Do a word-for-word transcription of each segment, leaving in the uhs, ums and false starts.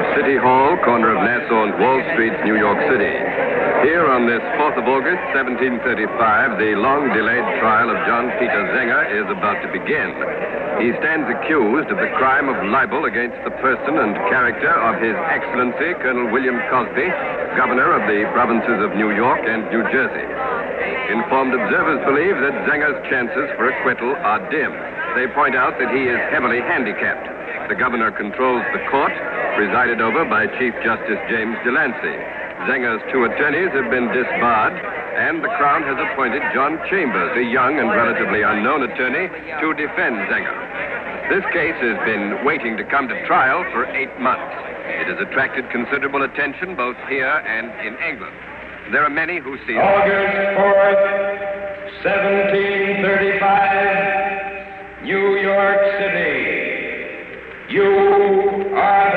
City Hall, corner of Nassau and Wall Street, New York City. Here on this fourth of August, seventeen thirty-five, the long-delayed trial of John Peter Zenger is about to begin. He stands accused of the crime of libel against the person and character of His Excellency, Colonel William Cosby, Governor of the provinces of New York and New Jersey. Informed observers believe that Zenger's chances for acquittal are dim. They point out that he is heavily handicapped. The governor controls the court, presided over by Chief Justice James Delancey. Zenger's two attorneys have been disbarred, and the Crown has appointed John Chambers, a young and relatively unknown attorney, to defend Zenger. This case has been waiting to come to trial for eight months. It has attracted considerable attention both here and in England. There are many who see... August fourth, seventeen thirty-five, New York City. You are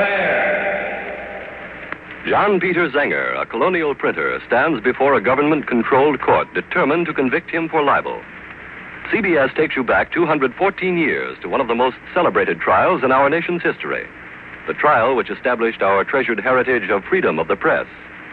there. John Peter Zenger, a colonial printer, stands before a government-controlled court determined to convict him for libel. C B S takes you back two hundred fourteen years to one of the most celebrated trials in our nation's history, the trial which established our treasured heritage of freedom of the press.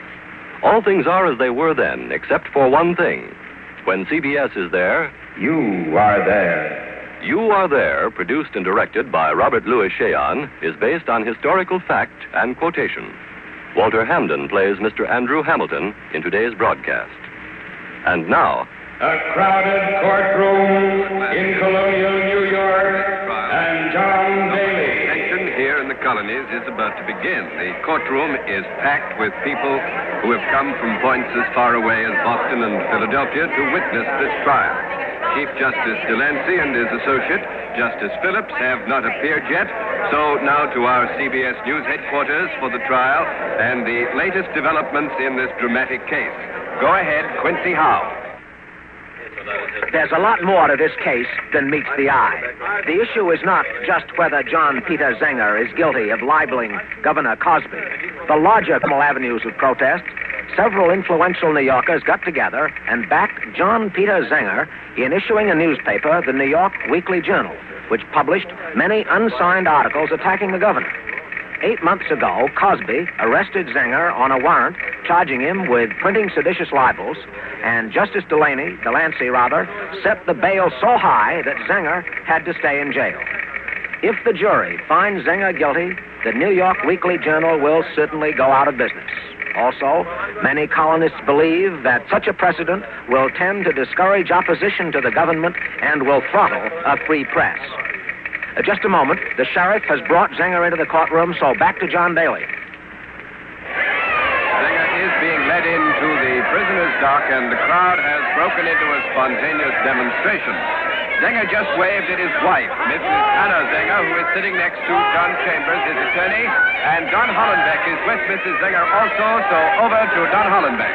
All things are as they were then, except for one thing. When C B S is there... You are there. You Are There, produced and directed by Robert Louis Cheon, is based on historical fact and quotation. Walter Hamden plays Mister Andrew Hamilton in today's broadcast. And now... A crowded courtroom in colonial New York, and John Daly. Action here in the colonies is about to begin. The courtroom is packed with people who have come from points as far away as Boston and Philadelphia to witness this trial. Chief Justice Delancey and his associate, Justice Phillips, have not appeared yet. So now to our C B S News headquarters for the trial and the latest developments in this dramatic case. Go ahead, Quincy Howe. There's a lot more to this case than meets the eye. The issue is not just whether John Peter Zenger is guilty of libeling Governor Cosby. The larger avenues of protest, several influential New Yorkers got together and backed John Peter Zenger in issuing a newspaper, the New York Weekly Journal, which published many unsigned articles attacking the governor. Eight months ago, Cosby arrested Zenger on a warrant charging him with printing seditious libels, and Justice Delaney, Delancey rather, set the bail so high that Zenger had to stay in jail. If the jury finds Zenger guilty, the New York Weekly Journal will certainly go out of business. Also, many colonists believe that such a precedent will tend to discourage opposition to the government and will throttle a free press. Uh, just a moment. The sheriff has brought Zenger into the courtroom, so back to John Daly. Zenger is being led into the prisoner's dock, and the crowd has broken into a spontaneous demonstration. Zenger just waved at his wife, Missus Anna Zenger, who is sitting next to John Chambers, his attorney, and Don Hollenbeck is with Missus Zenger also, so over to Don Hollenbeck.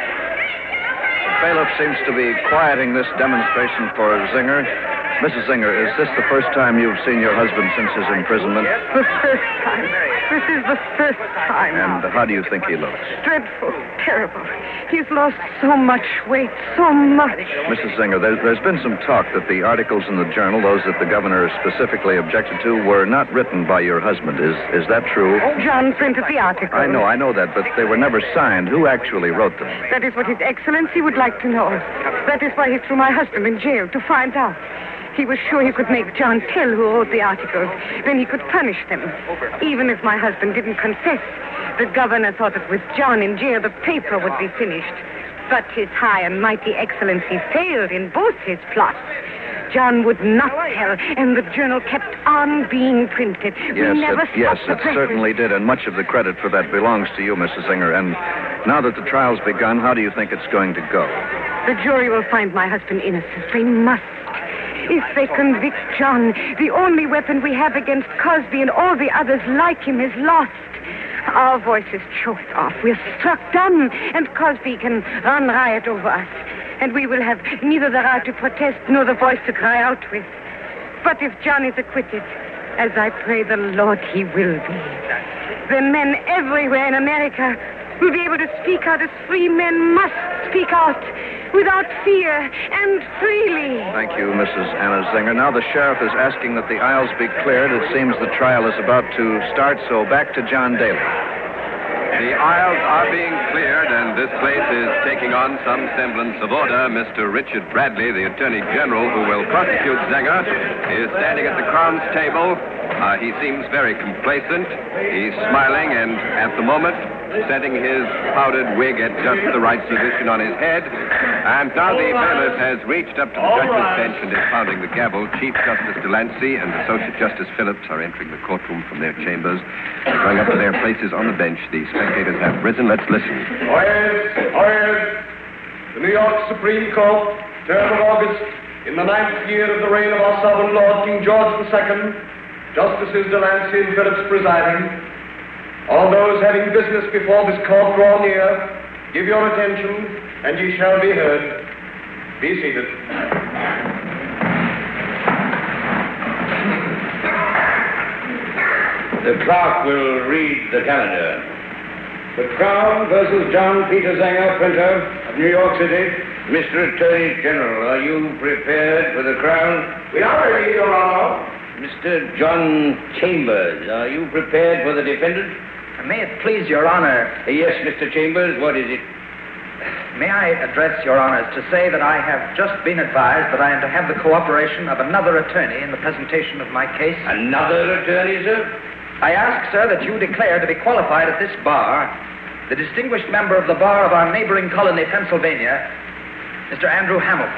The bailiff seems to be quieting this demonstration for Zenger. Missus Zenger, is this the first time you've seen your husband since his imprisonment? The first time. This is the first time. And how do you think he looks? Dreadful. Terrible. He's lost so much weight. So much. Missus Zenger, there, there's been some talk that the articles in the journal, those that the governor specifically objected to, were not written by your husband. Is is that true? Oh, John printed the articles. I know, I know that, but they were never signed. Who actually wrote them? That is what His Excellency would like to know. That is why he threw my husband in jail, to find out. He was sure he could make John tell who wrote the articles. Then he could punish them. Even if my husband didn't confess, the governor thought that with John in jail, the paper would be finished. But His High and Mighty Excellency failed in both his plots. John would not tell, and the journal kept on being printed. Yes, we never it, yes, stopped it certainly did, and much of the credit for that belongs to you, Missus Zenger. And now that the trial's begun, how do you think it's going to go? The jury will find my husband innocent. They must. If they convict John, the only weapon we have against Cosby and all the others like him is lost. Our voices choked off. We're struck dumb, and Cosby can run riot over us. And we will have neither the right to protest nor the voice to cry out with. But if John is acquitted, as I pray the Lord he will be, then men everywhere in America will be able to speak out as free men must speak out, without fear and freely. Thank you, Missus Anna Zenger. Now the sheriff is asking that the aisles be cleared. It seems the trial is about to start, so back to John Daly. The aisles are being cleared, and this place is taking on some semblance of order. Mister Richard Bradley, the Attorney General who will prosecute Zenger, is standing at the Crown's table. Uh, he seems very complacent. He's smiling and, at the moment, setting his powdered wig at just the right position on his head. And now the bailiff has reached up to the judge's bench and is pounding the gavel. Chief Justice Delancey and Associate Justice Phillips are entering the courtroom from their chambers. They're going up to their places on the bench. The spectators have risen. Let's listen. Oyez, oyez. The New York Supreme Court, term of August, in the ninth year of the reign of our sovereign Lord King George the Second, Justices Delancey and Phillips presiding. All those having business before this court draw near, give your attention, and ye shall be heard. Be seated. The clerk will read the calendar. The Crown versus John Peter Zenger, printer of New York City. Mister Attorney General, are you prepared for the Crown? We are ready, Your Honor. Mister John Chambers, are you prepared for the defendant? May it please Your Honor. Yes, Mister Chambers, what is it? May I address Your Honors to say that I have just been advised that I am to have the cooperation of another attorney in the presentation of my case. Another attorney, sir? I ask, sir, that you declare to be qualified at this bar the distinguished member of the bar of our neighboring colony, Pennsylvania, Mister Andrew Hamilton.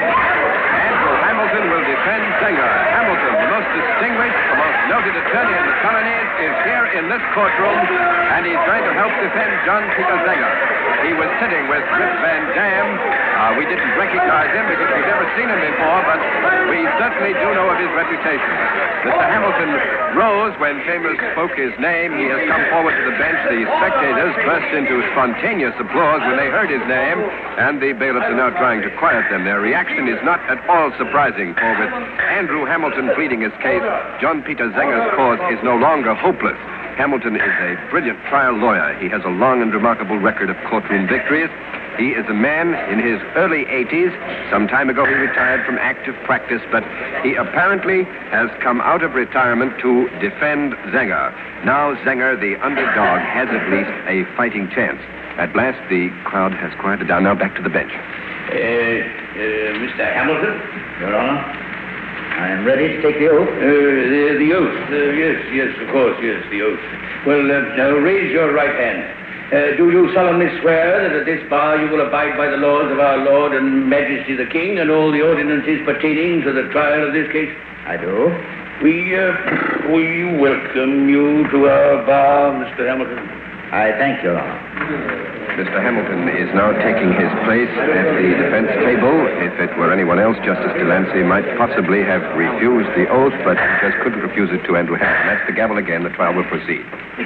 Andrew Hamilton will defend Zenger. Hamilton, the most distinguished, the most noted attorney in the colonies, is here in this courtroom, and he's going to help defend John Peter Zenger. He was sitting with Rip Van Dam. Uh, we didn't recognize him because we've never seen him before, but we certainly do know of his reputation. Mister Hamilton rose when Chambers spoke his name. He has come forward to the bench. The spectators burst into spontaneous applause when they heard his name, and the bailiffs are now trying to quiet them. Their reaction is not at all surprising, for with Andrew Hamilton pleading his case, John Peter Zenger's cause is no longer hopeless. Hamilton is a brilliant trial lawyer. He has a long and remarkable record of courtroom victories. He is a man in his early eighties. Some time ago he retired from active practice, but he apparently has come out of retirement to defend Zenger. Now Zenger, the underdog, has at least a fighting chance. At last, the crowd has quieted down. Now back to the bench. Uh, uh, Mister Hamilton? Your Honor, I am ready to take the oath. Uh, the, the oath. Uh, yes, yes, of course, yes, the oath. Well, uh, now raise your right hand. Uh, do you solemnly swear that at this bar you will abide by the laws of our Lord and Majesty the King and all the ordinances pertaining to the trial of this case? I do. We, uh, we welcome you to our bar, Mister Hamilton. I thank you, Your Honor. Mister Hamilton is now taking his place at the defense table. If it were anyone else, Justice Delancey might possibly have refused the oath, but he just couldn't refuse it to Andrew Hamilton. That's the gavel again. The trial will proceed.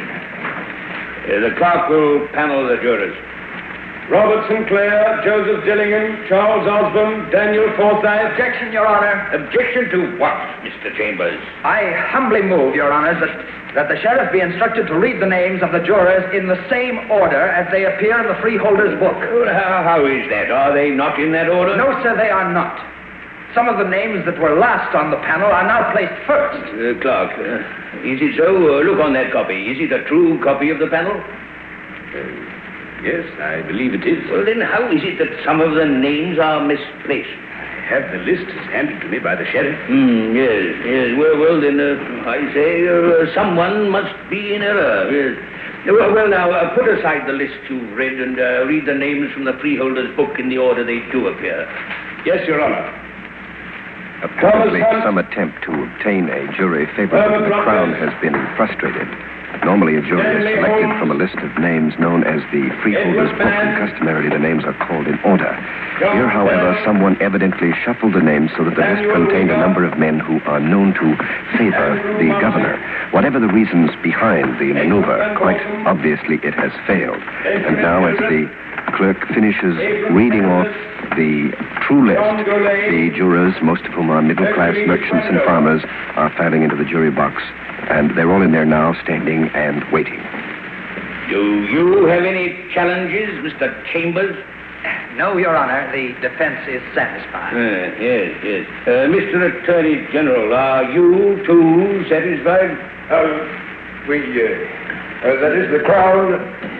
Uh, the clerk will panel the jurors. Robert Sinclair, Joseph Dillingham, Charles Osborne, Daniel Forsyth. Objection, Your Honor. Objection to what, Mister Chambers? I humbly move, Your Honors, that, that the sheriff be instructed to read the names of the jurors in the same order as they appear in the freeholder's book. Well, how, how is that? Are they not in that order? No, sir, they are not. Some of the names that were last on the panel are now placed first. Uh, clerk, uh, is it so? Uh, look on that copy. Is it a true copy of the panel? Uh, yes, I believe it is. Well, then how is it that some of the names are misplaced? I have the list handed to me by the sheriff. Hmm, yes, yes. Well, well then, uh, I say uh, someone must be in error. Yes. Well, well now, uh, put aside the list you've read and uh, read the names from the freeholder's book in the order they do appear. Yes, Your Honor. Apparently, some attempt to obtain a jury favorable to the Crown has been frustrated. Normally, a jury is selected from a list of names known as the Freeholders' Book, and customarily the names are called in order. Here, however, someone evidently shuffled the names so that the list contained a number of men who are known to favor the governor. Whatever the reasons behind the maneuver, quite obviously it has failed. And now, as the clerk finishes reading off the true list, the jurors, most of whom are middle-class merchants and farmers, are filing into the jury box. And they're all in there now, standing and waiting. Do you have any challenges, Mister Chambers? No, Your Honor. The defense is satisfied. Uh, yes, yes. Uh, Mister Attorney General, are you too satisfied? Uh, we, uh, uh, that is the Crown.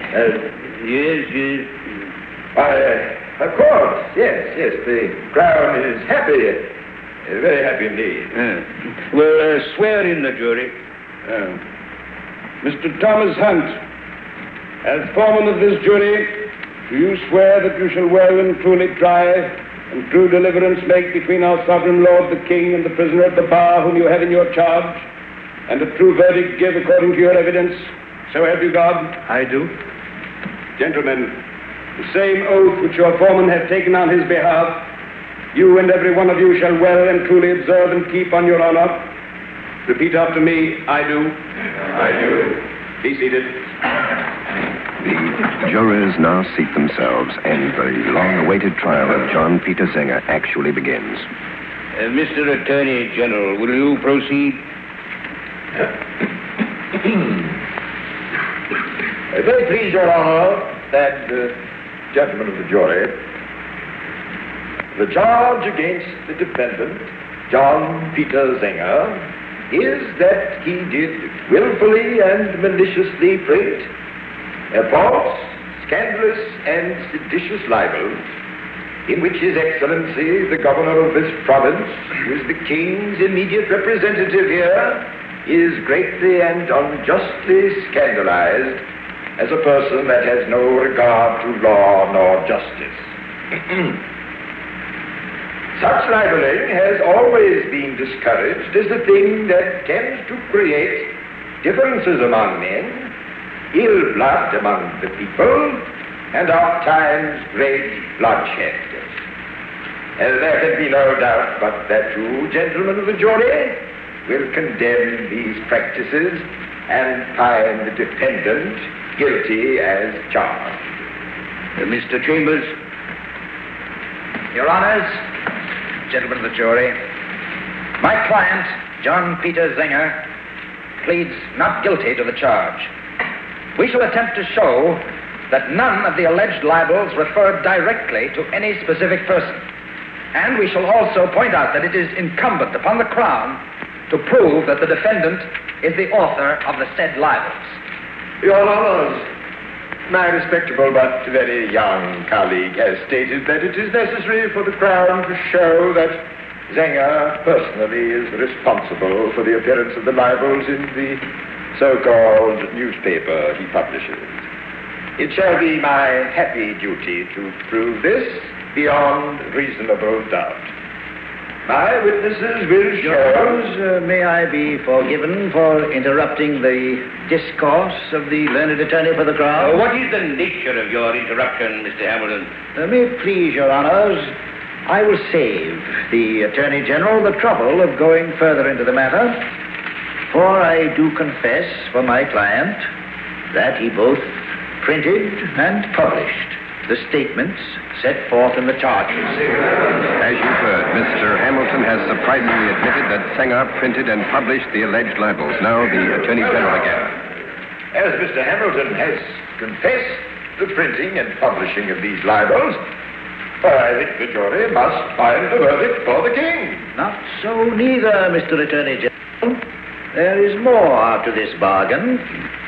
Uh, yes, yes. Why, uh, of course, yes, yes. The Crown is happy. Uh, very happy indeed. Uh, well, uh, swear in the jury. Uh, Mister Thomas Hunt, as foreman of this jury, do you swear that you shall well and truly try and true deliverance make between our sovereign lord the king and the prisoner at the bar whom you have in your charge, and a true verdict give according to your evidence? So help you God. I do. Gentlemen, the same oath which your foreman hath taken on his behalf, you and every one of you shall well and truly observe and keep on your honor. Repeat after me. I do. I do. Be seated. The jurors now seat themselves, and the long-awaited trial of John Peter Zenger actually begins. Uh, Mister Attorney General, will you proceed? I very please your honor that, uh, gentlemen of the jury, the charge against the defendant, John Peter Zenger, is that he did willfully and maliciously print a false, scandalous, and seditious libel in which His Excellency, the governor of this province, who is the king's immediate representative here, is greatly and unjustly scandalized as a person that has no regard to law nor justice. Such libeling has always been discouraged as a thing that tends to create differences among men, ill blood among the people, and oftentimes great bloodshed. And there can be no doubt but that you, gentlemen of the jury, will condemn these practices and find the defendant guilty as charged. Uh, Mister Chambers? Your Honors, gentlemen of the jury, my client, John Peter Zenger, pleads not guilty to the charge. We shall attempt to show that none of the alleged libels refer directly to any specific person. And we shall also point out that it is incumbent upon the Crown to prove that the defendant is the author of the said libels. Your Honors, my respectable but very young colleague has stated that it is necessary for the Crown to show that Zenger personally is responsible for the appearance of the libels in the so-called newspaper he publishes. It shall be my happy duty to prove this beyond reasonable doubt. My witnesses will show... Uh, may I be forgiven for interrupting the discourse of the learned attorney for the Crown? Uh, what is the nature of your interruption, Mister Hamilton? Uh, may it please your honors, I will save the Attorney General the trouble of going further into the matter, for I do confess for my client that he both printed and published the statements set forth in the charges. As you've heard, Mister Hamilton has surprisingly admitted that Zenger printed and published the alleged libels. Now the Attorney General again. As Mister Hamilton has confessed the printing and publishing of these libels, I think the jury must find the verdict for the king. Not so neither, Mister Attorney General. There is more to this bargain.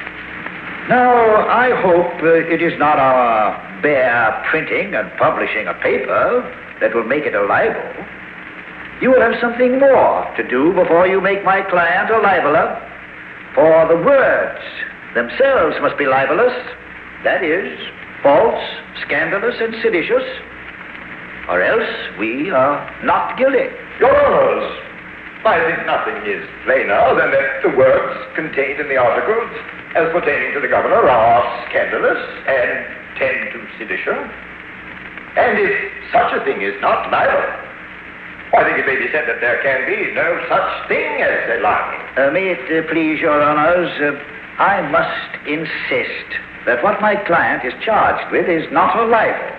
Now, I hope uh, it is not our bare printing and publishing a paper that will make it a libel. You will have something more to do before you make my client a libeler, for the words themselves must be libelous, that is, false, scandalous, and seditious, or else we are not guilty. Your Honors, I think nothing is plainer than that the words contained in the articles as pertaining to the governor are scandalous and tend to sedition. And if such a thing is not libel, I think it may be said that there can be no such thing as a libel. Uh, may it uh, please your honors, uh, I must insist that what my client is charged with is not a libel.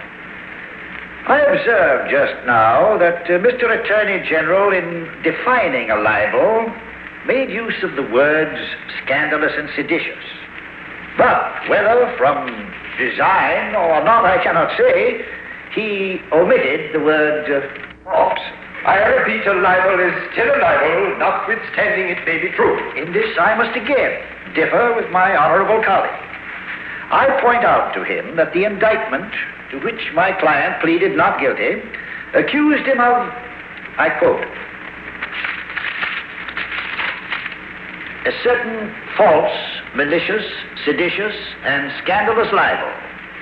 I observed just now that uh, Mister Attorney General, in defining a libel, made use of the words scandalous and seditious. But whether from design or not, I cannot say, he omitted the word uh, false. I repeat, a libel is still a libel, notwithstanding it may be true. In this I must again differ with my honorable colleague. I point out to him that the indictment to which my client pleaded not guilty accused him of, I quote, a certain false, malicious, seditious, and scandalous libel.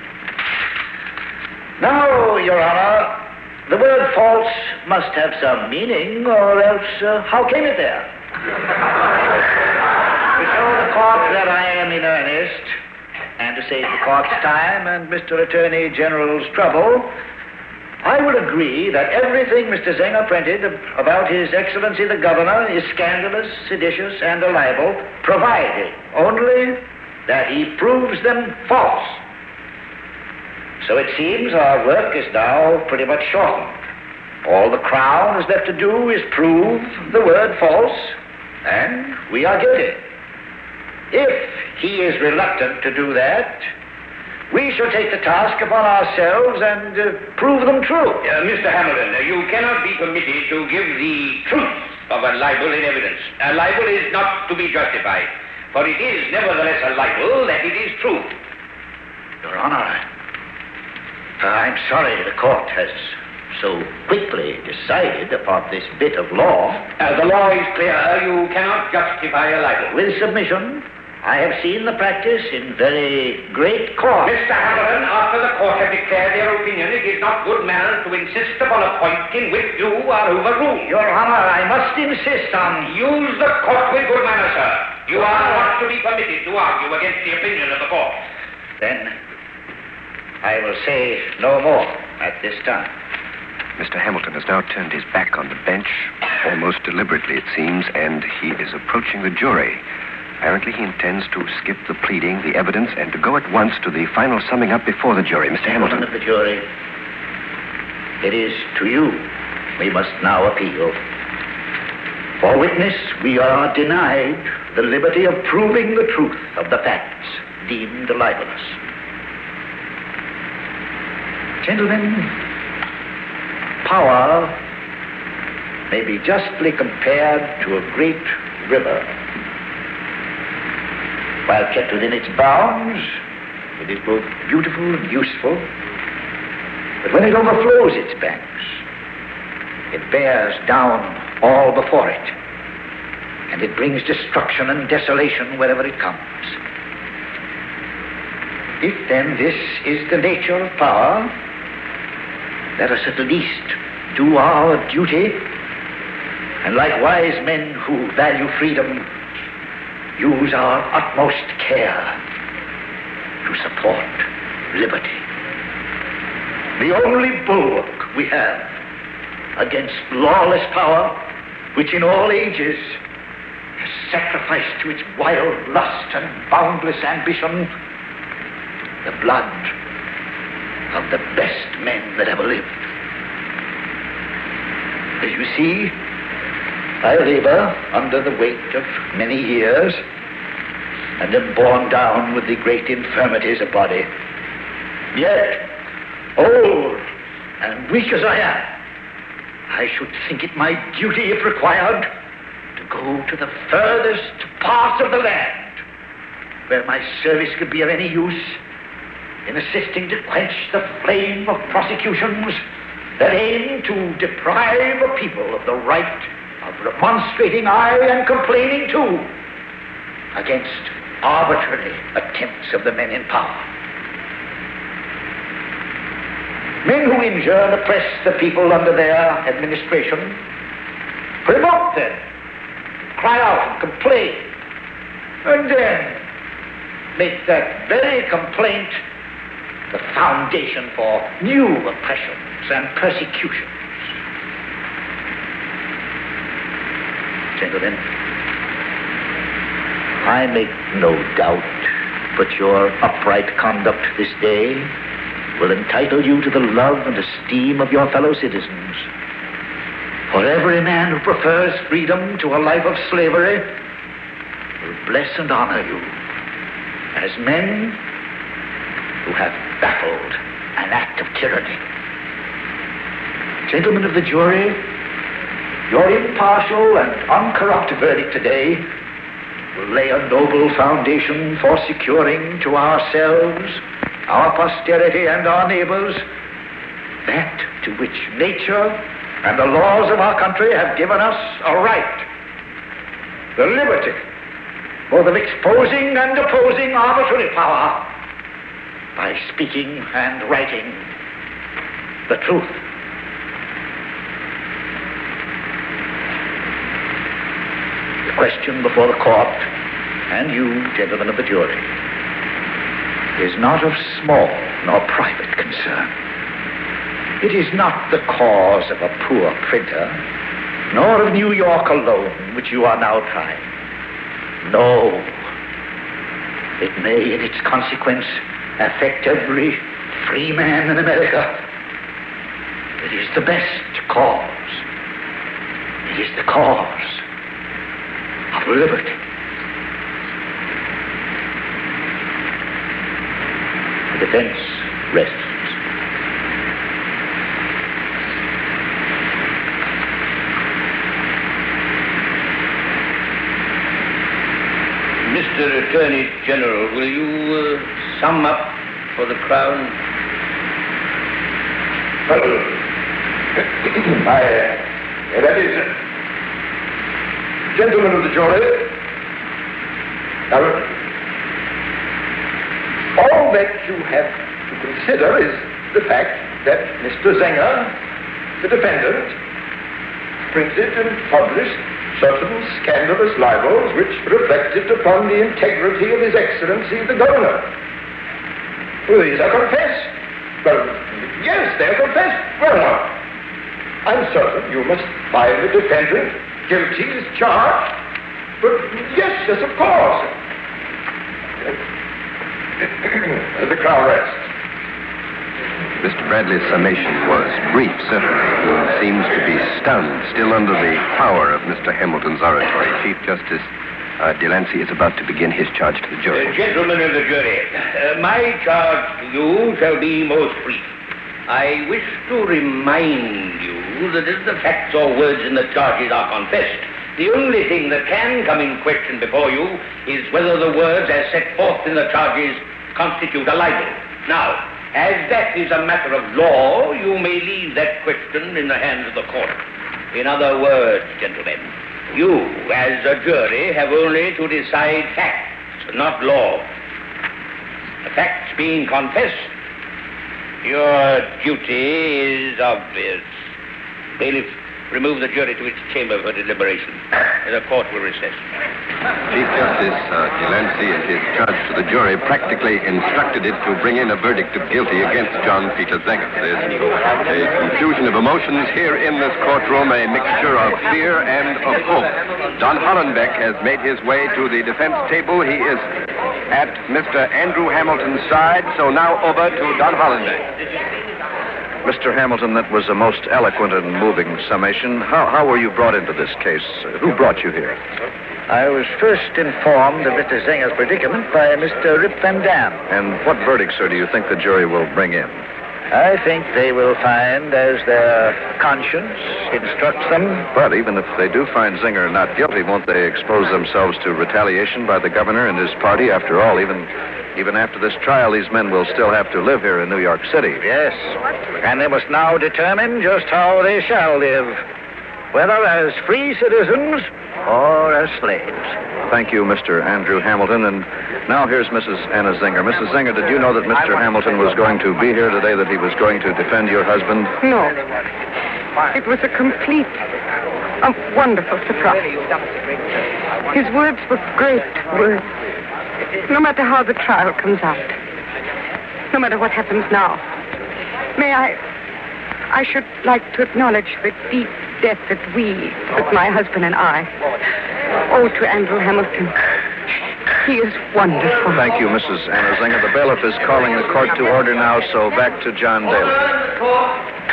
Now, Your Honor, the word false must have some meaning, or else uh, how came it there? To show the court that I am in earnest, and to save the court's time and Mister Attorney General's trouble, I will agree that everything Mister Zenger printed about His Excellency the Governor is scandalous, seditious, and a libel, provided only that he proves them false. So it seems our work is now pretty much shortened. All the Crown is left to do is prove the word false, and we are guilty. If he is reluctant to do that, we shall take the task upon ourselves and uh, prove them true. Uh, Mister Hamilton, uh, you cannot be permitted to give the truth of a libel in evidence. A libel is not to be justified, for it is nevertheless a libel that it is true. Your Honor, uh, I'm sorry the court has so quickly decided upon this bit of law. Uh, the law is clear. You cannot justify a libel. With submission, I have seen the practice in very great court. Mister Hamilton, after the court have declared their opinion, it is not good manners to insist upon a point in which you are overruled. Your Honor, I must insist on... Use the court with good manners, sir. You are not to be permitted to argue against the opinion of the court. Then I will say no more at this time. Mister Hamilton has now turned his back on the bench, almost deliberately, it seems, and he is approaching the jury. Apparently, he intends to skip the pleading, the evidence, and to go at once to the final summing up before the jury. Mister Hamilton. Gentlemen of the jury, it is to you we must now appeal. For witness, we are denied the liberty of proving the truth of the facts deemed libelous. Gentlemen, power may be justly compared to a great river. While kept within its bounds, it is both beautiful and useful. But when it overflows its banks, it bears down all before it, and it brings destruction and desolation wherever it comes. If then this is the nature of power, let us at least do our duty, and like wise men who value freedom, use our utmost care to support liberty. The only bulwark we have against lawless power, which in all ages has sacrificed to its wild lust and boundless ambition the blood of the best men that ever lived. As you see, I labor under the weight of many years and am borne down with the great infirmities of body. Yet, old and weak as I am, I should think it my duty, if required, to go to the furthest parts of the land where my service could be of any use in assisting to quench the flame of prosecutions that aim to deprive a people of the right of remonstrating, aye, and complaining too, against arbitrary attempts of the men in power. Men who injure and oppress the people under their administration, provoke them, cry out and complain, and then make that very complaint the foundation for new oppressions and persecutions. Gentlemen, I make no doubt but your upright conduct this day will entitle you to the love and esteem of your fellow citizens. For every man who prefers freedom to a life of slavery will bless and honor you as men who have baffled an act of tyranny. Gentlemen of the jury, your impartial and uncorrupt verdict today will lay a noble foundation for securing to ourselves, our posterity, and our neighbors that to which nature and the laws of our country have given us a right, the liberty both of exposing and opposing arbitrary power by speaking and writing the truth. The question before the court, and you, gentlemen of the jury, is not of small nor private concern. It is not the cause of a poor printer, nor of New York alone, which you are now trying. No. It may, in its consequence, affect every free man in America. It is the best cause. It is the cause of liberty. The defense rests. Mister Attorney General, will you uh, sum up for the Crown? Well, I, uh, that is, uh, gentlemen of the jury, now, all that you have to consider is the fact that Mister Zenger, the defendant, printed and published certain scandalous libels which reflected upon the integrity of His Excellency the Governor. Well, these are confessed. Well, yes, they're confessed. Well, now, I'm certain you must find the defendant guilty as charged. But yes, yes, of course. The Crown rests. Mister Bradley's summation was brief, certainly. He seems to be stunned, still under the power of Mister Hamilton's oratory. Chief Justice uh, Delancey is about to begin his charge to the jury. Uh, gentlemen of the jury, uh, my charge to you shall be most brief. I wish to remind you that as the facts or words in the charges are confessed, the only thing that can come in question before you is whether the words as set forth in the charges constitute a libel. Now, as that is a matter of law, you may leave that question in the hands of the court. In other words, gentlemen, you, as a jury, have only to decide facts, not law. The facts being confessed, your duty is obvious. Bailiff, remove the jury to its chamber for deliberation. The court will recess. Chief Justice uh, Delancey, in his charge to the jury, practically instructed it to bring in a verdict of guilty against John Peter Zenger. There's a confusion of emotions here in this courtroom, a mixture of fear and of hope. Don Hollenbeck has made his way to the defense table. He is at Mister Andrew Hamilton's side, so now over to Don Hollenbeck. Mister Hamilton, that was a most eloquent and moving summation. How, how were you brought into this case? Who brought you here? I was first informed of Mister Zenger's predicament by Mister Rip Van Dam. And what verdict, sir, do you think the jury will bring in? I think they will find as their conscience instructs them. But even if they do find Zenger not guilty, won't they expose themselves to retaliation by the governor and his party? After all, even even after this trial, these men will still have to live here in New York City. Yes, and they must now determine just how they shall live, whether as free citizens or as slaves. Thank you, Mister Andrew Hamilton. And now here's Missus Anna Zenger. Missus Zenger, did you know that Mister Hamilton was going to be here today, that he was going to defend your husband? No. It was a complete, a wonderful surprise. His words were great words. No matter how the trial comes out, no matter what happens now, may I, I should like to acknowledge the deep debt that we, that my husband and I, owe to Andrew Hamilton. He is wonderful. Thank you, Missus Anna Zenger. The bailiff is calling the court to order now, so back to John Daly.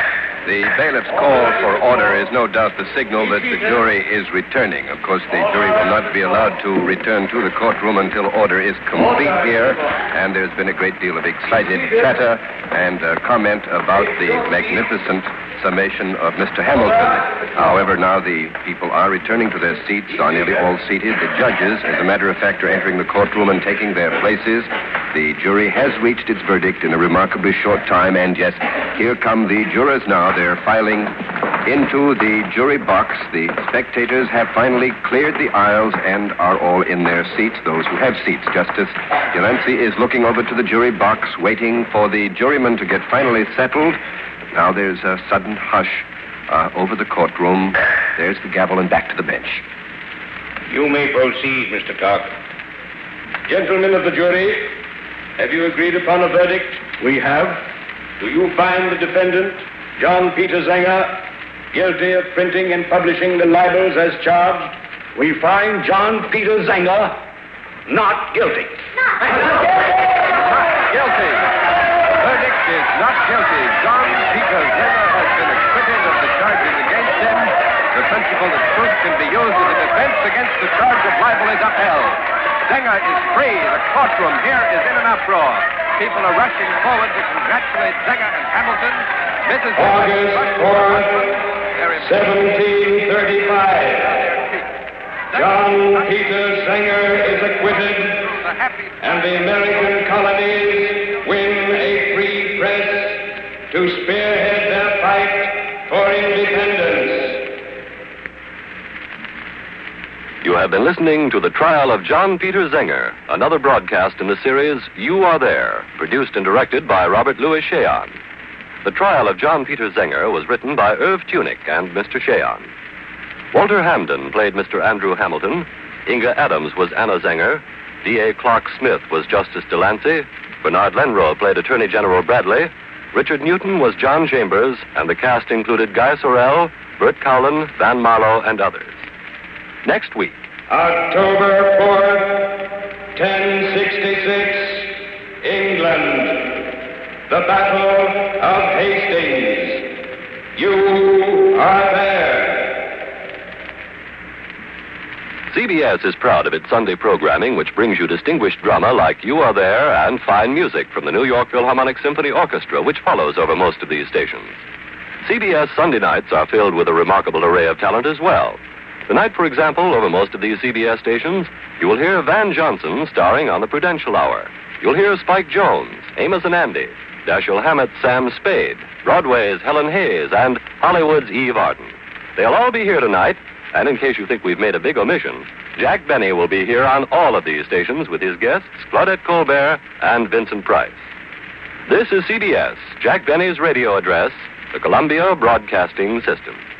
The bailiff's call for order is no doubt the signal that the jury is returning. Of course, the jury will not be allowed to return to the courtroom until order is complete here, and there's been a great deal of excited chatter and uh, comment about the magnificent summation of Mister Hamilton. However, now the people are returning to their seats, are nearly all seated. The judges, as a matter of fact, are entering the courtroom and taking their places. The jury has reached its verdict in a remarkably short time, and yes, here come the jurors now. They're filing into the jury box. The spectators have finally cleared the aisles and are all in their seats, those who have seats. Justice Delancey is looking over to the jury box, waiting for the jurymen to get finally settled. Now there's a sudden hush uh, over the courtroom. There's the gavel and back to the bench. You may proceed, Mister Cock. Gentlemen of the jury, have you agreed upon a verdict? We have. Do you find the defendant, John Peter Zenger, guilty of printing and publishing the libels as charged? We find John Peter Zenger not guilty. Not guilty. The verdict is not guilty. John Peter Zenger has been acquitted of the charges against him. The principle that proof can be used as a defense against the charge of libel is upheld. Zenger is free. The courtroom here is in an uproar. People are rushing forward to congratulate Zenger and Hamilton. Missus August fourth, seventeen thirty-five. John Peter Zenger is acquitted, and the American colonies win a free press to spearhead their fight for independence. You have been listening to the trial of John Peter Zenger, another broadcast in the series You Are There, produced and directed by Robert Louis Cheon. The trial of John Peter Zenger was written by Irv Tunick and Mister Cheon. Walter Hamden played Mister Andrew Hamilton. Inga Adams was Anna Zenger. D A Clark Smith was Justice Delancey. Bernard Lenrow played Attorney General Bradley. Richard Newton was John Chambers, and the cast included Guy Sorrell, Bert Cowlin, Van Marlowe, and others. Next week. October fourth, ten sixty-six, England. The Battle of Hastings. You are there. C B S is proud of its Sunday programming, which brings you distinguished drama like You Are There and fine music from the New York Philharmonic Symphony Orchestra, which follows over most of these stations. C B S Sunday nights are filled with a remarkable array of talent as well. Tonight, for example, over most of these C B S stations, you will hear Van Johnson starring on the Prudential Hour. You'll hear Spike Jones, Amos and Andy, Dashiell Hammett's Sam Spade, Broadway's Helen Hayes, and Hollywood's Eve Arden. They'll all be here tonight, and in case you think we've made a big omission, Jack Benny will be here on all of these stations with his guests, Claudette Colbert and Vincent Price. This is C B S, Jack Benny's radio address, the Columbia Broadcasting System.